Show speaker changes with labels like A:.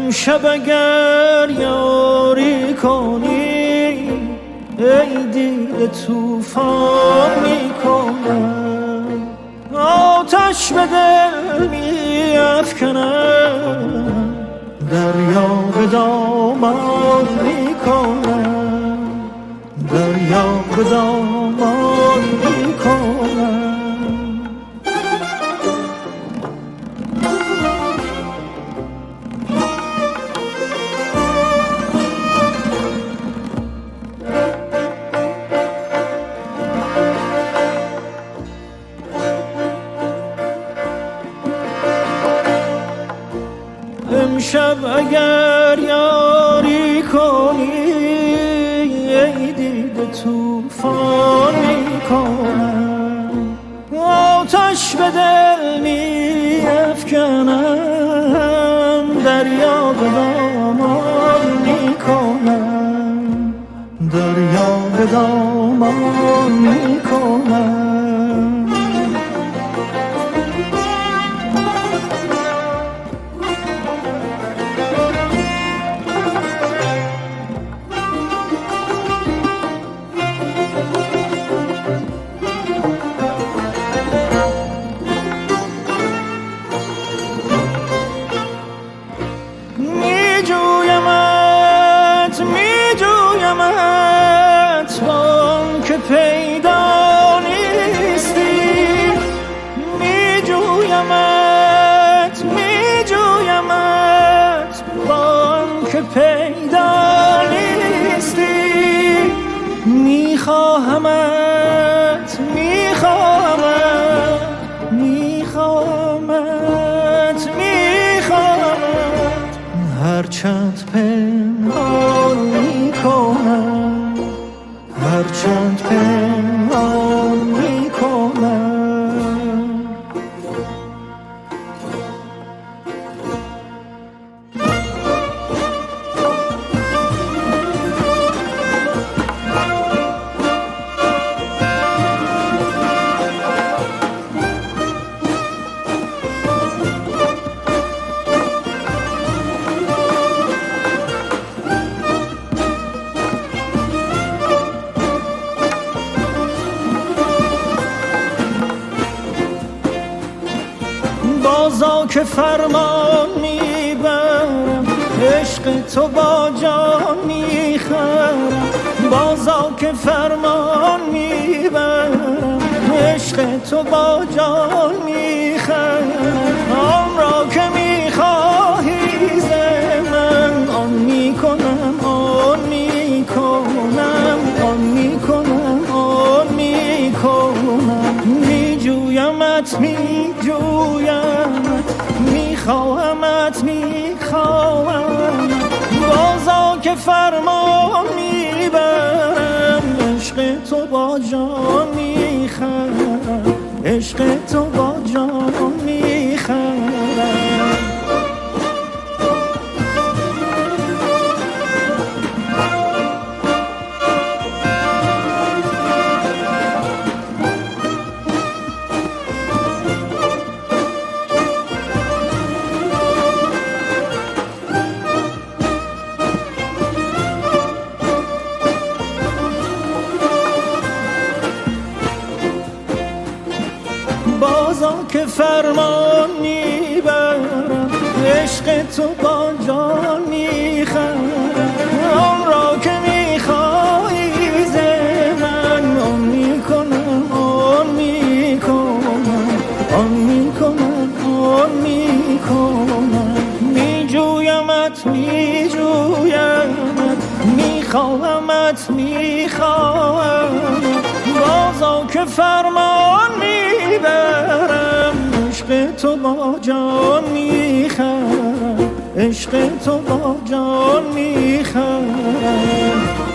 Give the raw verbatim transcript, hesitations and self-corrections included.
A: امشب اگر یاری کنی ای دیده طوفان میکنم، آتش به دل میافکنم، دریا به دامان میکنم، دریا به دامان میکنم. امشب اگر یاری کنی ای دیده طوفان میکنم، آتش به دل میافکنم، دریا به دامان میکنم، دریا به دامان میکنم. میجویمت میجویمت بان که پیدا نیستی، میجویمت میجویمت بان که پیدا نیستی، میخواهمت میخواهمت میخواهمت میخواهمت، هرچند پنهان میکنم، هرچند پنهان میکنم. بازا که فرمان میبرم، عشق تو با جان میخرم، بازا که فرمان میبرم، عشق تو با جان میخرم، آن را که میخواهی ز من آن میکنم، آن میکنم، آن میکنم، آن میکنم. میجویمت میجویمت میخواهمت میخواهم، بازا که فرمان میبرم، عشق تو با جان میخرم، عشق تو با جان میخرم. بازا که فرمان میبرم، عشق تو با جان میخرم، آن را که میخواهی ز من آن میکنم، آن میکنم، آن میکنم، آن میکنم. میجویمت میجویمت میخواهمت میخواهم، بازا که فرمان میبرم، عشق تو با جان میخرم، عشق تو با جان میخرم.